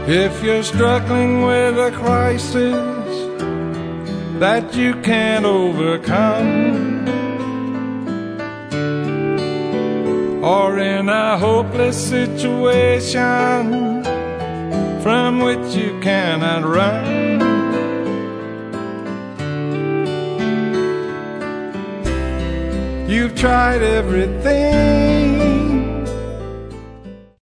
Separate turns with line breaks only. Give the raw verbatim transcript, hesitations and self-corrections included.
If you're struggling with a crisis that you can't overcome, or in a hopeless situation from which you cannot run, you've tried everything